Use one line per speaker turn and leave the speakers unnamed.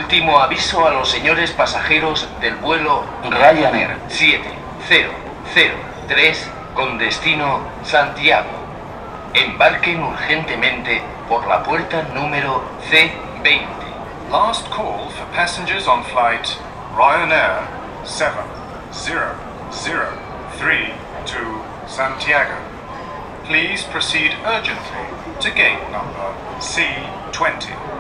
Último aviso a los señores pasajeros del vuelo Ryanair 7003 con destino Santiago. Embarquen urgentemente por la puerta número C20.
Last call for passengers on flight Ryanair 7003 to Santiago. Please proceed urgently to gate number C20.